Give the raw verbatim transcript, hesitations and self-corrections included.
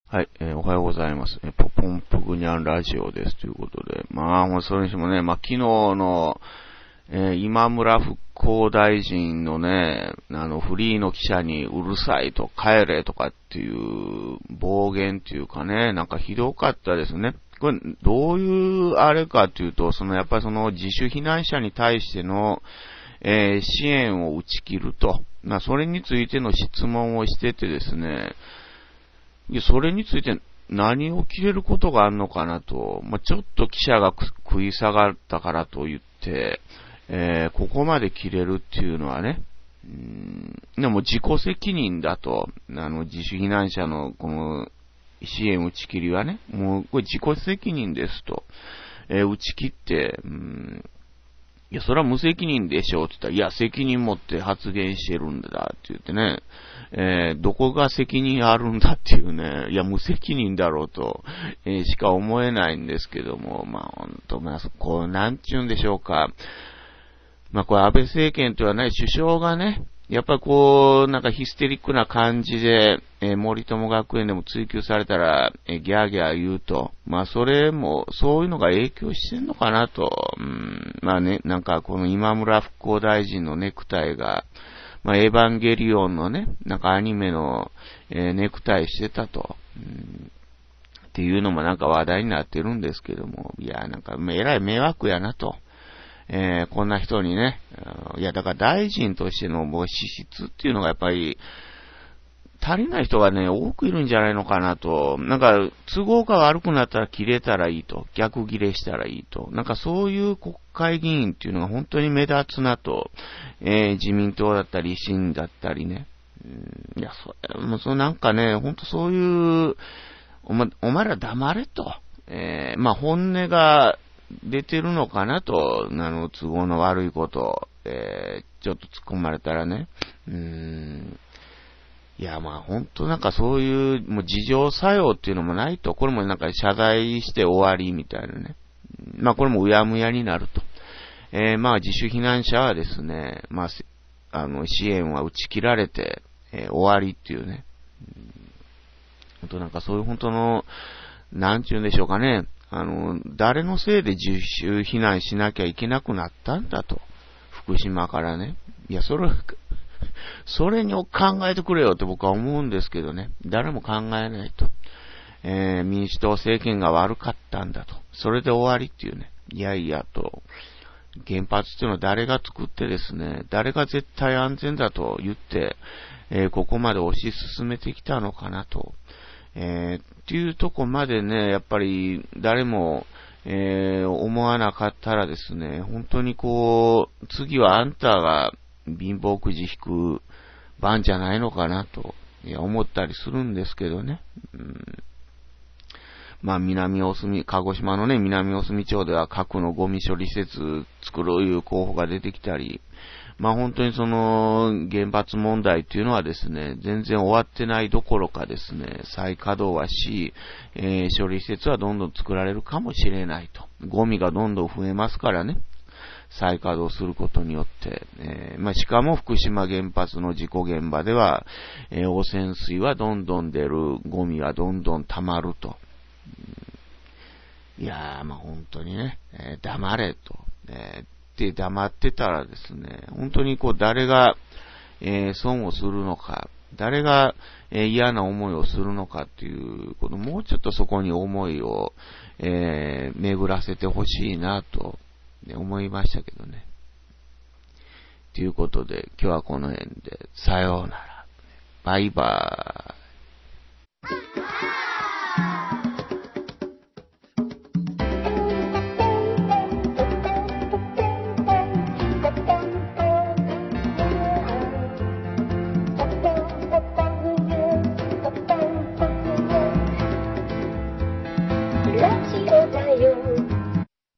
はい、えー、おはようございます。えー、ポポンプグニャンラジオです。ということで。まあ、もうそれにしてもね、まあ、昨日の、えー、今村復興大臣のね、あの、フリーの記者にうるさいと帰れとかっていう暴言っていうかね、なんかひどかったですね。これ、どういうあれかっていうと、そのやっぱりその自主避難者に対しての、えー、支援を打ち切ると。まあ、それについての質問をしててですね、いや、それについて何を切れることがあるのかなと、まあ、ちょっと記者が食い下がったからと言って、えー、ここまで切れるっていうのはね、うーん、でも自己責任だと、あの、自主避難者のこの支援打ち切りはね、もうこれ自己責任ですと、えー、打ち切って、うーん、いや、それは無責任でしょうって言ったら、いや、責任持って発言してるんだって言ってね、えー、どこが責任あるんだっていうね、いや、無責任だろうと、えー、しか思えないんですけども、まあ、ほんと、まあ、こう、なんちゅうんでしょうか。まあ、これ安倍政権とはね、首相がね、やっぱりこう、なんかヒステリックな感じで、えー、森友学園でも追及されたら、えー、ギャーギャー言うと。まあ、それも、そういうのが影響してんのかなと。うん、まあね、なんかこの今村復興大臣のネクタイが、まあ、エヴァンゲリオンのね、なんかアニメの、えー、ネクタイしてたと。うん、っていうのもなんか話題になってるんですけども、いや、なんか、えらい迷惑やなと。えー、こんな人にね、いや、だから大臣としてのもう資質っていうのがやっぱり、足りない人がね、多くいるんじゃないのかなと。なんか、都合が悪くなったら切れたらいいと。逆切れしたらいいと。なんかそういう国会議員っていうのが本当に目立つなと。えー、自民党だったり、維新だったりね。うん、いや、それ、もうそうなんかね、本当そういう、おま、お前ら黙れと。えー、まあ本音が、出てるのかなと、あの、都合の悪いこと、えー、ちょっと突っ込まれたらね。うーん。いや、まあ、ほんとなんかそういう、もう事情作用っていうのもないと、これもなんか謝罪して終わりみたいなね。まあ、これもうやむやになると。えー、まあ、自主避難者はですね、まあ、あの、支援は打ち切られて、えー、終わりっていうね。ほんとなんかそういう本当の、なんちゅうんでしょうかね。あの、誰のせいで自主避難しなきゃいけなくなったんだと。福島からね。いや、それ、それに考えてくれよって僕は思うんですけどね。誰も考えないと。えー、民主党政権が悪かったんだと。それで終わりっていうね。いやいやと。原発っていうのは誰が作ってですね、誰が絶対安全だと言って、えー、ここまで推し進めてきたのかなと。えー、っていうとこまでね、やっぱり誰も、えー、思わなかったらですね、本当にこう、次はあんたが貧乏くじ引く番じゃないのかなと、いや、思ったりするんですけどね。うん、まあ、南大隅、鹿児島のね、南大隅町では核のゴミ処理施設作ろういう候補が出てきたり、まあ本当にその原発問題っていうのはですね、全然終わってないどころかですね、再稼働はし、えー、処理施設はどんどん作られるかもしれないと。ゴミがどんどん増えますからね。再稼働することによって。えー、まあしかも福島原発の事故現場では、えー、汚染水はどんどん出る、ゴミはどんどん溜まると。いやー、まあ本当にね、えー、黙れと。えーって黙ってたらですね、本当にこう誰が、えー、損をするのか、誰が、えー、嫌な思いをするのかっていうこと、もうちょっとそこに思いを、えー、巡らせてほしいなと、ね、思いましたけどね。ということで、今日はこの辺で、さようなら。バイバーイ。